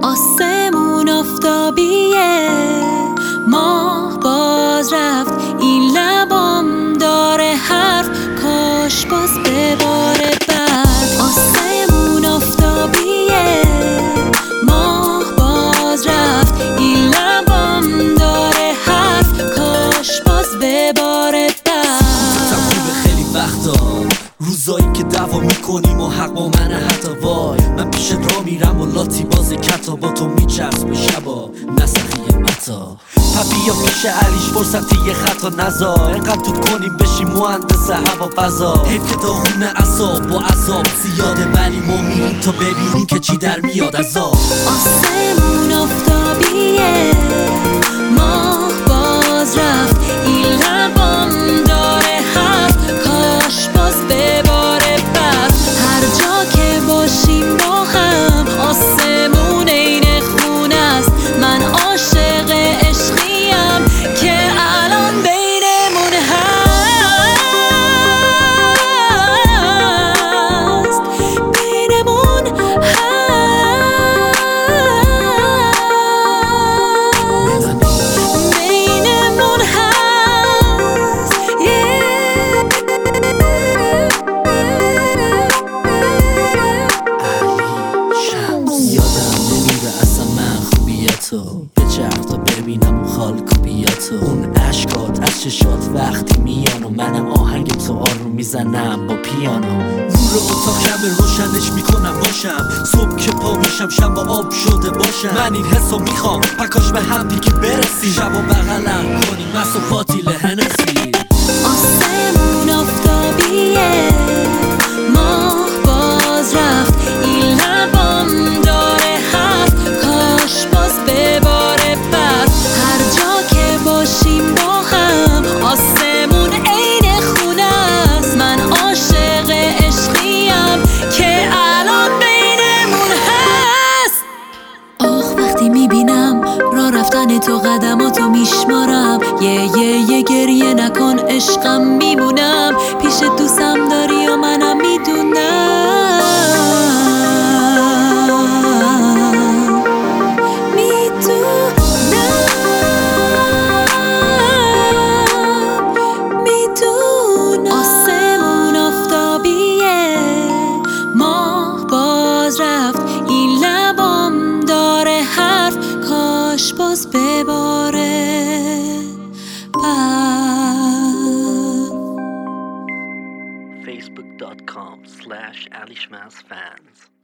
آسمون آفتابیه، ماه باز رفت، این لبام داره حرف، کاش باز بباره برف. آسمون آفتابیه، ماه باز رفت، این لبام داره حرف، کاش باز بباره برف. خیلی وقتا روزایی که دعوا میکنیم و حق با منه حتی وای، من پیشت را میرم و لاتی باز کتا با تو میچرس به شبا نسخی متا پپی یا پیش علیش فرصتی یه خطا نزا اینقدر توت کنیم بشیم مهندس هوا فضا. حیف که داغونه عصاب با عذاب زیاده ولی ما میریم تا ببینیم که چی در میاد از آب. آسمون آفتابیه، ماه باز رفت، این لبام داره حرف، کاش باز بباره برف. هر جا که باشیم با هم آسمون عین خونه است، من عاشق عشقیم که الان بینمون هست، بینمون بچرخ تا ببینم اون خال کپیاتو، اون عشقات از چشات وقتی میان و منم آهنگ تو آروم میزنم با پیانو. نور اتاق کمه روشنش میکنم باشم، صبح که پا میشم شب با آب شده باشم. من این حسو میخوام پکاش به هم دیگه برسی، شب و بغلم کنیم مست و پاتیل هنسی. آسمون آفتابیه، ماه باز رفت، این لبام داره حرف، کاش باز بباره برف. هر جا که باشیم با هم آسمون عین خونه است، من عاشق عشقیم که الان بینمون هست. آخ وقتی میبینم راه رفتن تو قدماتو میشمارم، یه گریه نکن عشقم میمونم، پیش دوستم داری و منم میدونم. آسمون آفتابیه، ماه باز رفت، این لبام داره حرف، کاش باز بباره برف. facebook.com/alishmansfans